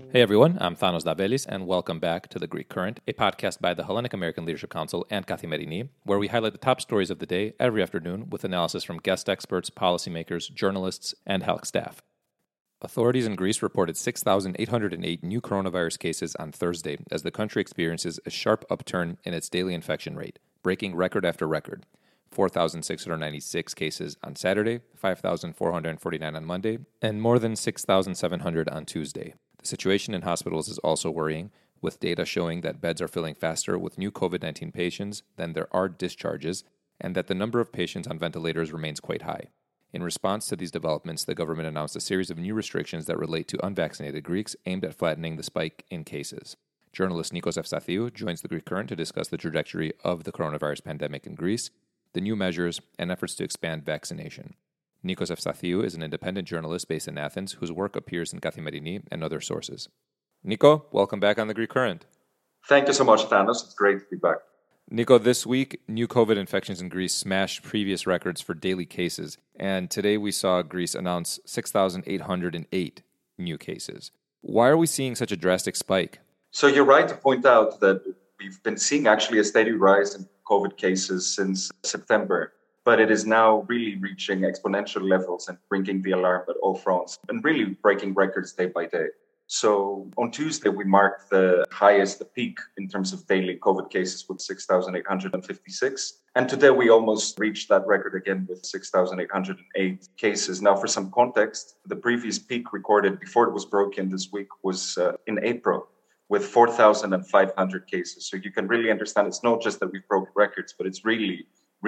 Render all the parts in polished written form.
Hey everyone, I'm Thanos Davelis, and welcome back to The Greek Current, a podcast by the Hellenic American Leadership Council and Kathimerini, where we highlight the top stories of the day every afternoon with analysis from guest experts, policymakers, journalists, and health staff. Authorities in Greece reported 6,808 new coronavirus cases on Thursday as the country experiences a sharp upturn in its daily infection rate, breaking record after record. 4,696 cases on Saturday, 5,449 on Monday, and more than 6,700 on Tuesday. The situation in hospitals is also worrying, with data showing that beds are filling faster with new COVID-19 patients than there are discharges, and that the number of patients on ventilators remains quite high. In response to these developments, the government announced a series of new restrictions that relate to unvaccinated Greeks aimed at flattening the spike in cases. Journalist Nikos Efstathiou joins the Greek Current to discuss the trajectory of the coronavirus pandemic in Greece, the new measures, and efforts to expand vaccination. Nikos Efstathiou is an independent journalist based in Athens whose work appears in Kathimerini and other sources. Nico, welcome back on the Greek Current. Thank you so much, Thanos. It's great to be back. Nico, this week, new COVID infections in Greece smashed previous records for daily cases, and today we saw Greece announce 6,808 new cases. Why are we seeing such a drastic spike? So you're right to point out that we've been seeing actually a steady rise in COVID cases since September, but it is now really reaching exponential levels and ringing the alarm at all fronts and really breaking records day by day. So on Tuesday, we marked the highest, the peak in terms of daily COVID cases with 6,856. And today we almost reached that record again with 6,808 cases. Now, for some context, the previous peak recorded before it was broken this week was in April with 4,500 cases. So you can really understand it's not just that we've broken records, but it's really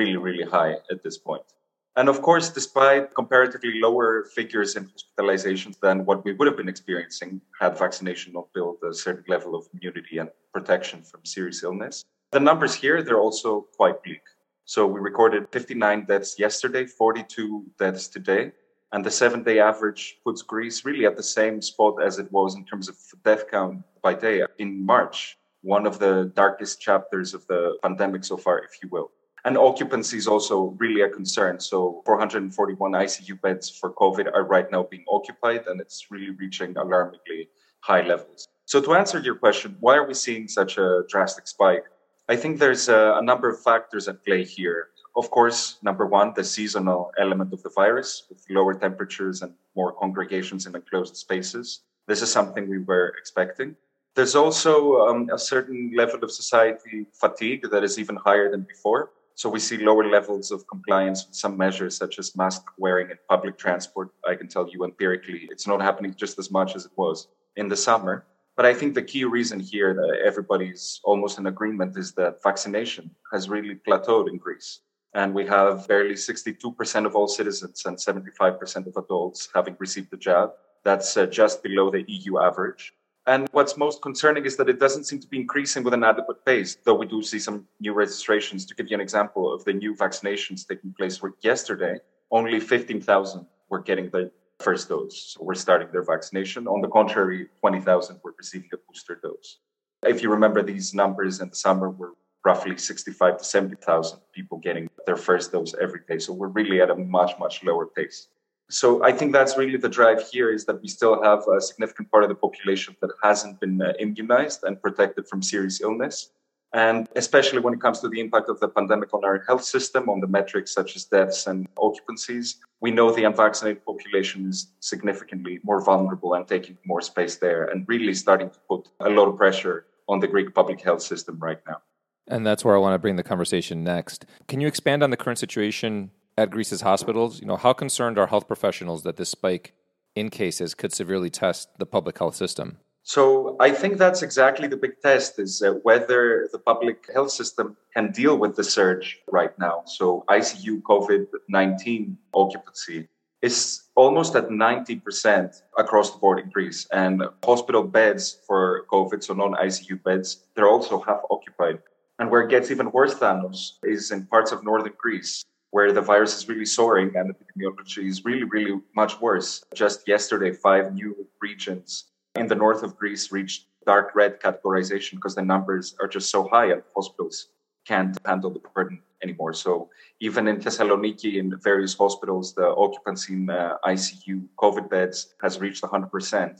high at this point. And of course, despite comparatively lower figures in hospitalizations than what we would have been experiencing had vaccination not built a certain level of immunity and protection from serious illness, the numbers here, they're also quite bleak. So we recorded 59 deaths yesterday, 42 deaths today, and the 7-day average puts Greece really at the same spot as it was in terms of death count by day in March, one of the darkest chapters of the pandemic so far, if you will. And occupancy is also really a concern. So 441 ICU beds for COVID are right now being occupied, and it's really reaching alarmingly high levels. So to answer your question, why are we seeing such a drastic spike? I think there's a number of factors at play here. Of course, number one, the seasonal element of the virus with lower temperatures and more congregations in enclosed spaces. This is something we were expecting. There's also a certain level of society fatigue that is even higher than before. So we see lower levels of compliance with some measures such as mask wearing in public transport. I can tell you empirically, it's not happening just as much as it was in the summer. But I think the key reason here that everybody's almost in agreement is that vaccination has really plateaued in Greece. And we have barely 62% of all citizens and 75% of adults having received the jab. That's just below the EU average. And what's most concerning is that it doesn't seem to be increasing with an adequate pace, though we do see some new registrations. To give you an example of the new vaccinations taking place yesterday, only 15,000 were getting the first dose. So we're starting their vaccination. On the contrary, 20,000 were receiving a booster dose. If you remember, these numbers in the summer were roughly 65 to 70,000 people getting their first dose every day. So we're really at a much lower pace. So I think that's really the drive here, is that we still have a significant part of the population that hasn't been immunized and protected from serious illness. And especially when it comes to the impact of the pandemic on our health system, on the metrics such as deaths and occupancies, we know the unvaccinated population is significantly more vulnerable and taking more space there and really starting to put a lot of pressure on the Greek public health system right now. And that's where I want to bring the conversation next. Can you expand on the current situation at Greece's hospitals? How concerned are health professionals that this spike in cases could severely test the public health system? So I think that's exactly the big test, is whether the public health system can deal with the surge right now. So ICU COVID-19 occupancy is almost at 90% across the board in Greece. And hospital beds for COVID, so non-ICU beds, they're also half occupied. And where it gets even worse, Thanos, is in parts of northern Greece, where the virus is really soaring and epidemiology is really much worse. Just yesterday, 5 new regions in the north of Greece reached dark red categorization because the numbers are just so high and hospitals can't handle the burden anymore. So even in Thessaloniki, in various hospitals, the occupancy in ICU COVID beds has reached 100%.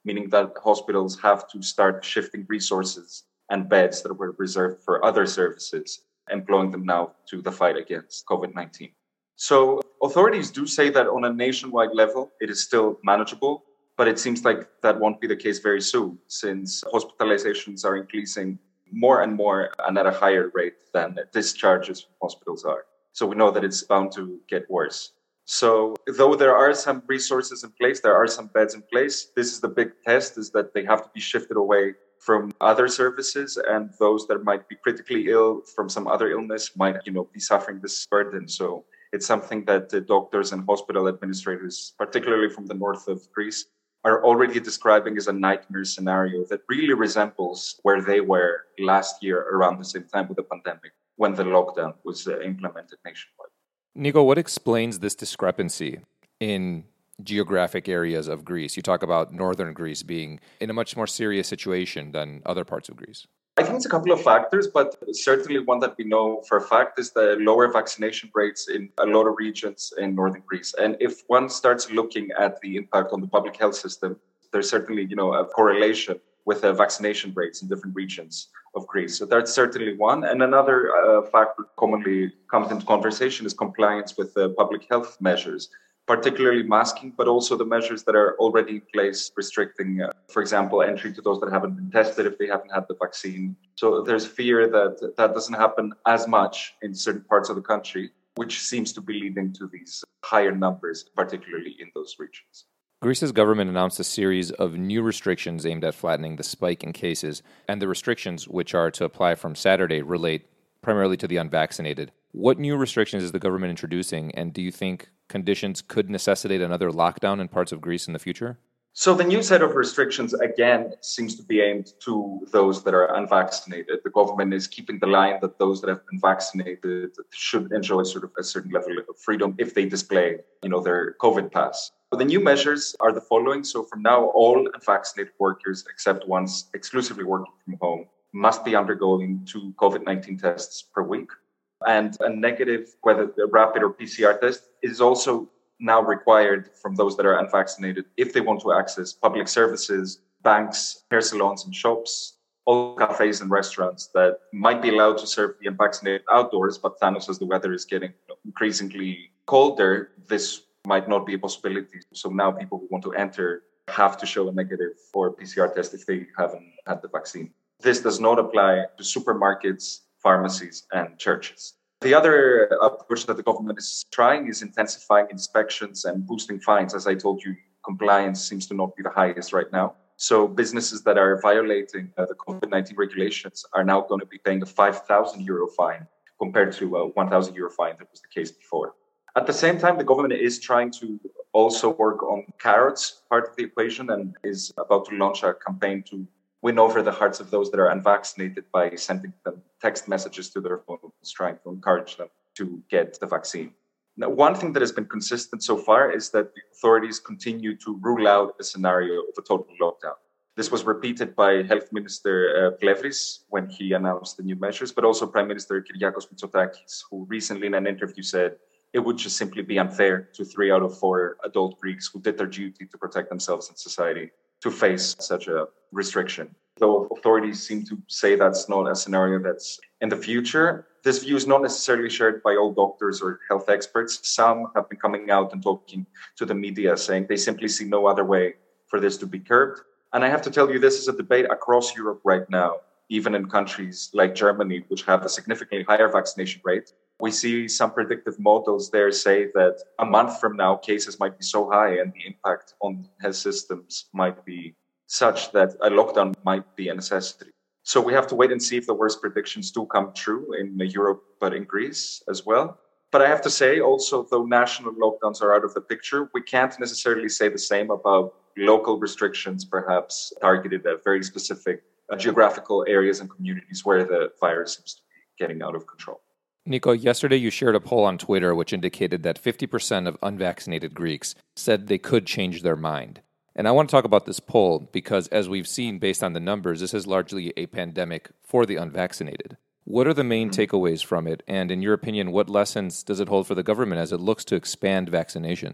meaning that hospitals have to start shifting resources and beds that were reserved for other services, employing them now to the fight against COVID-19. So authorities do say that on a nationwide level, it is still manageable, but it seems like that won't be the case very soon, since hospitalizations are increasing more and more and at a higher rate than discharges from hospitals are. So we know that it's bound to get worse. So though there are some resources in place, there are some beds in place, this is the big test, is that they have to be shifted away from other services, and those that might be critically ill from some other illness might, be suffering this burden. So it's something that the doctors and hospital administrators, particularly from the north of Greece, are already describing as a nightmare scenario that really resembles where they were last year around the same time with the pandemic, when the lockdown was implemented nationwide. Nico, what explains this discrepancy in geographic areas of Greece? You talk about northern Greece being in a much more serious situation than other parts of Greece. I think it's a couple of factors, but certainly one that we know for a fact is the lower vaccination rates in a lot of regions in northern Greece. And if one starts looking at the impact on the public health system, there's certainly, a correlation with the vaccination rates in different regions of Greece. So that's certainly one. And another factor commonly comes into conversation is compliance with public health measures, particularly masking, but also the measures that are already in place restricting, for example, entry to those that haven't been tested if they haven't had the vaccine. So there's fear that that doesn't happen as much in certain parts of the country, which seems to be leading to these higher numbers, particularly in those regions. Greece's government announced a series of new restrictions aimed at flattening the spike in cases, and the restrictions, which are to apply from Saturday, relate primarily to the unvaccinated. What new restrictions is the government introducing, and do you think conditions could necessitate another lockdown in parts of Greece in the future? So the new set of restrictions, again, seems to be aimed to those that are unvaccinated. The government is keeping the line that those that have been vaccinated should enjoy sort of a certain level of freedom if they display, their COVID pass. But the new measures are the following. So from now, all unvaccinated workers, except ones exclusively working from home, must be undergoing 2 COVID-19 tests per week. And a negative, whether a rapid or PCR test, is also now required from those that are unvaccinated if they want to access public services, banks, hair salons and shops, all cafes and restaurants that might be allowed to serve the unvaccinated outdoors. But Thanos, as the weather is getting increasingly colder, this might not be a possibility. So now people who want to enter have to show a negative or PCR test if they haven't had the vaccine. This does not apply to supermarkets, pharmacies, and churches. The other approach that the government is trying is intensifying inspections and boosting fines. As I told you, compliance seems to not be the highest right now. So businesses that are violating the COVID-19 regulations are now going to be paying a €5,000 fine compared to a €1,000 fine that was the case before. At the same time, the government is trying to also work on carrots part of the equation and is about to launch a campaign to win over the hearts of those that are unvaccinated by sending them text messages to their phones, trying to encourage them to get the vaccine. Now, one thing that has been consistent so far is that the authorities continue to rule out a scenario of a total lockdown. This was repeated by Health Minister Plevris when he announced the new measures, but also Prime Minister Kyriakos Mitsotakis, who recently in an interview said it would just simply be unfair to 3 out of 4 adult Greeks who did their duty to protect themselves and society to face such a restriction. Though authorities seem to say that's not a scenario that's in the future, this view is not necessarily shared by all doctors or health experts. Some have been coming out and talking to the media saying they simply see no other way for this to be curbed. And I have to tell you, this is a debate across Europe right now, even in countries like Germany, which have a significantly higher vaccination rate. We see some predictive models there say that a month from now, cases might be so high and the impact on health systems might be such that a lockdown might be a necessity. So we have to wait and see if the worst predictions do come true in Europe, but in Greece as well. But I have to say also, though national lockdowns are out of the picture, we can't necessarily say the same about local restrictions, perhaps targeted at very specific geographical areas and communities where the virus seems to be getting out of control. Nico, yesterday you shared a poll on Twitter which indicated that 50% of unvaccinated Greeks said they could change their mind. And I want to talk about this poll because, as we've seen based on the numbers, this is largely a pandemic for the unvaccinated. What are the main takeaways from it? And in your opinion, what lessons does it hold for the government as it looks to expand vaccinations?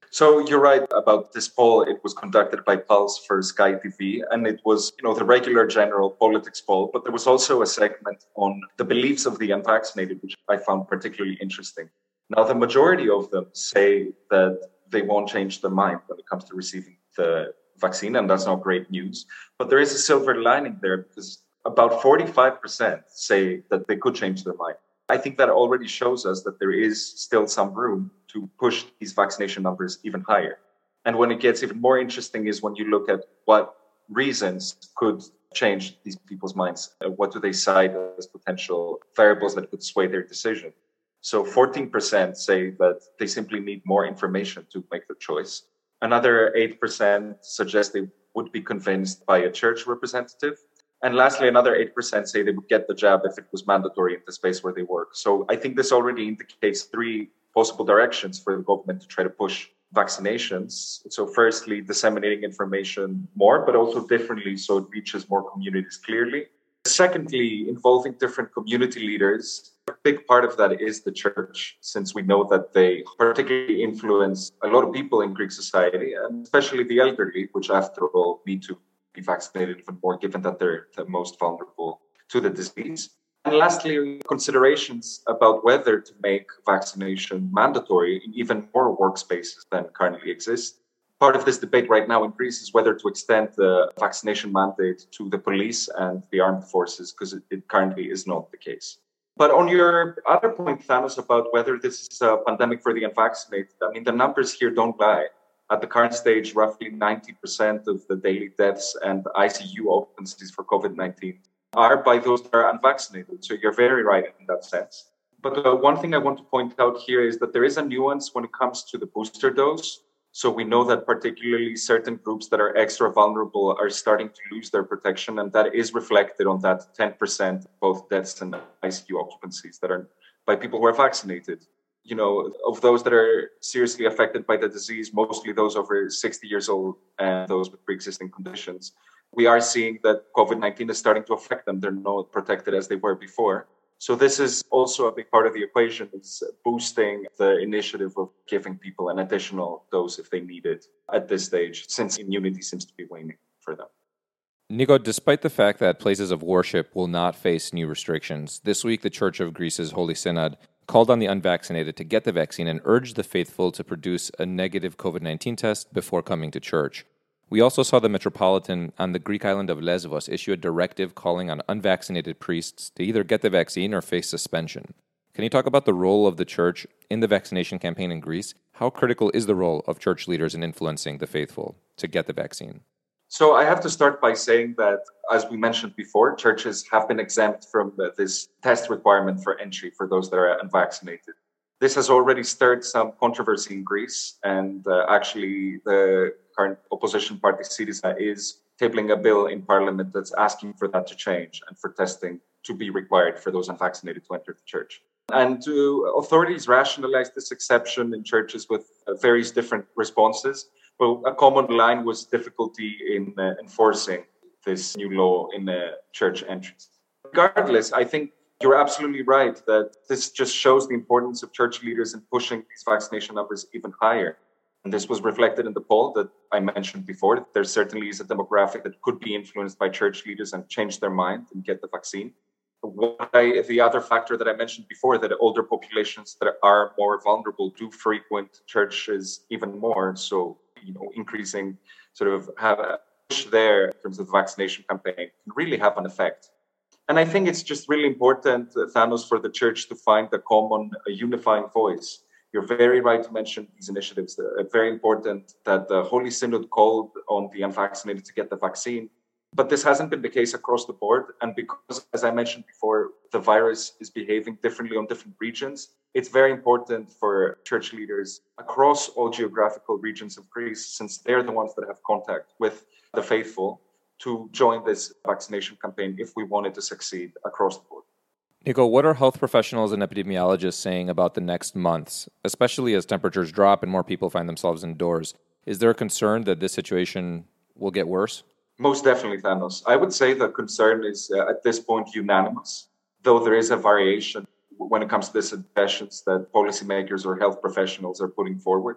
So you're right about this poll. It was conducted by Pulse for Sky TV, and it was, the regular general politics poll, but there was also a segment on the beliefs of the unvaccinated, which I found particularly interesting. Now, the majority of them say that they won't change their mind when it comes to receiving the vaccine, and that's not great news. But there is a silver lining there because about 45% say that they could change their mind. I think that already shows us that there is still some room to push these vaccination numbers even higher. And when it gets even more interesting is when you look at what reasons could change these people's minds. What do they cite as potential variables that could sway their decision? So 14% say that they simply need more information to make the choice. Another 8% suggest they would be convinced by a church representative. And lastly, another 8% say they would get the jab if it was mandatory in the space where they work. So I think this already indicates three possible directions for the government to try to push vaccinations. So firstly, disseminating information more, but also differently so it reaches more communities clearly. Secondly, involving different community leaders. A big part of that is the church, since we know that they particularly influence a lot of people in Greek society, and especially the elderly, which after all need to be vaccinated even more, given that they're the most vulnerable to the disease. And lastly, considerations about whether to make vaccination mandatory in even more workspaces than currently exist. Part of this debate right now in Greece is whether to extend the vaccination mandate to the police and the armed forces, because it currently is not the case. But on your other point, Thanos, about whether this is a pandemic for the unvaccinated, I mean, the numbers here don't lie. At the current stage, roughly 90% of the daily deaths and ICU occupancies for COVID-19 are by those that are unvaccinated. So you're very right in that sense. But one thing I want to point out here is that there is a nuance when it comes to the booster dose. So we know that particularly certain groups that are extra vulnerable are starting to lose their protection. And that is reflected on that 10% both deaths and ICU occupancies that are by people who are vaccinated. Of those that are seriously affected by the disease, mostly those over 60 years old and those with pre-existing conditions, we are seeing that COVID-19 is starting to affect them. They're not protected as they were before. So this is also a big part of the equation. It's boosting the initiative of giving people an additional dose if they need it at this stage, since immunity seems to be waning for them. Nico, despite the fact that places of worship will not face new restrictions, this week the Church of Greece's Holy Synod called on the unvaccinated to get the vaccine and urged the faithful to produce a negative COVID-19 test before coming to church. We also saw the Metropolitan on the Greek island of Lesbos issue a directive calling on unvaccinated priests to either get the vaccine or face suspension. Can you talk about the role of the church in the vaccination campaign in Greece? How critical is the role of church leaders in influencing the faithful to get the vaccine? So I have to start by saying that, as we mentioned before, churches have been exempt from this test requirement for entry for those that are unvaccinated. This has already stirred some controversy in Greece, and actually the current opposition party Syriza is tabling a bill in parliament that's asking for that to change and for testing to be required for those unvaccinated to enter the church. And authorities rationalize this exception in churches with various different responses. Well, a common line was difficulty in enforcing this new law in church entries. Regardless, I think you're absolutely right that this just shows the importance of church leaders in pushing these vaccination numbers even higher. And this was reflected in the poll that I mentioned before. There certainly is a demographic that could be influenced by church leaders and change their mind and get the vaccine. The other factor that I mentioned before, that older populations that are more vulnerable do frequent churches even more. So, increasing have a push there in terms of the vaccination campaign can really have an effect. And I think it's just really important, Thanos, for the church to find a common, unifying voice. You're very right to mention these initiatives. Very important that the Holy Synod called on the unvaccinated to get the vaccine. But this hasn't been the case across the board. And because, as I mentioned before, the virus is behaving differently on different regions, it's very important for church leaders across all geographical regions of Greece, since they're the ones that have contact with the faithful, to join this vaccination campaign if we want it to succeed across the board. Nico, what are health professionals and epidemiologists saying about the next months, especially as temperatures drop and more people find themselves indoors? Is there a concern that this situation will get worse? Most definitely, Thanos. I would say the concern is at this point unanimous, though there is a variation when it comes to the suggestions that policymakers or health professionals are putting forward.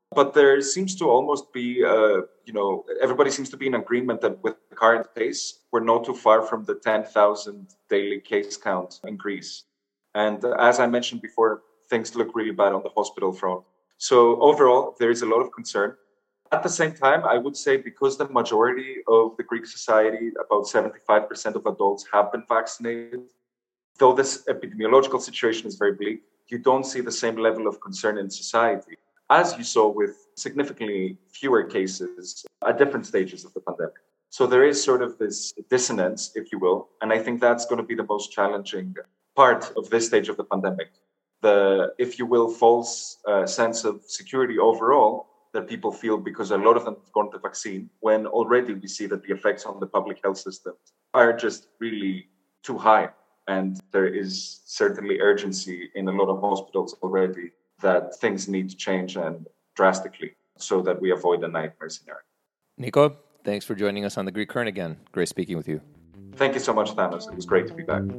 But there seems to almost be, everybody seems to be in agreement that with the current pace, we're not too far from the 10,000 daily case count in Greece. And as I mentioned before, things look really bad on the hospital front. So overall, there is a lot of concern. At the same time, I would say because the majority of the Greek society, about 75% of adults, have been vaccinated, though this epidemiological situation is very bleak, you don't see the same level of concern in society, as you saw with significantly fewer cases at different stages of the pandemic. So there is sort of this dissonance, if you will, and I think that's going to be the most challenging part of this stage of the pandemic. The, if you will, false sense of security overall that people feel because a lot of them have gone the vaccine, when already we see that the effects on the public health system are just really too high. And there is certainly urgency in a lot of hospitals already that things need to change and drastically so that we avoid a nightmare scenario. Nico, thanks for joining us on The Greek Current again. Great speaking with you. Thank you so much, Thanos. It was great to be back.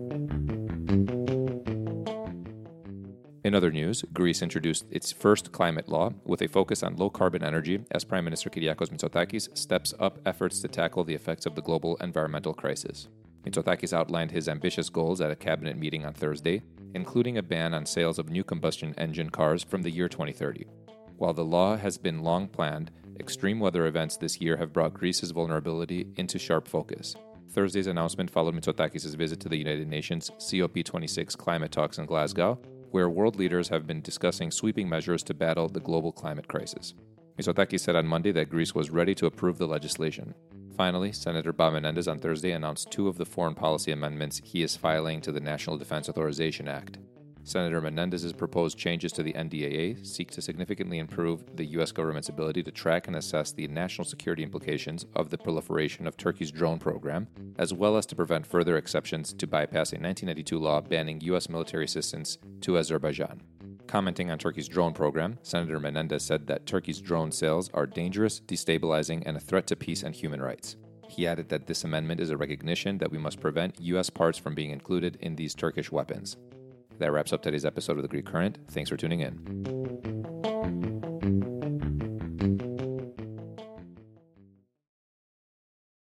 In other news, Greece introduced its first climate law with a focus on low-carbon energy as Prime Minister Kyriakos Mitsotakis steps up efforts to tackle the effects of the global environmental crisis. Mitsotakis outlined his ambitious goals at a cabinet meeting on Thursday, including a ban on sales of new combustion engine cars from the year 2030. While the law has been long planned, extreme weather events this year have brought Greece's vulnerability into sharp focus. Thursday's announcement followed Mitsotakis' visit to the United Nations COP26 climate talks in Glasgow, where world leaders have been discussing sweeping measures to battle the global climate crisis. Mitsotakis said on Monday that Greece was ready to approve the legislation. Finally, Senator Ba Menendez on Thursday announced two of the foreign policy amendments he is filing to the National Defense Authorization Act. Senator Menendez's proposed changes to the NDAA seek to significantly improve the U.S. government's ability to track and assess the national security implications of the proliferation of Turkey's drone program, as well as to prevent further exceptions to bypass a 1992 law banning U.S. military assistance to Azerbaijan. Commenting on Turkey's drone program, Senator Menendez said that Turkey's drone sales are dangerous, destabilizing, and a threat to peace and human rights. He added that this amendment is a recognition that we must prevent U.S. parts from being included in these Turkish weapons. That wraps up today's episode of The Greek Current. Thanks for tuning in.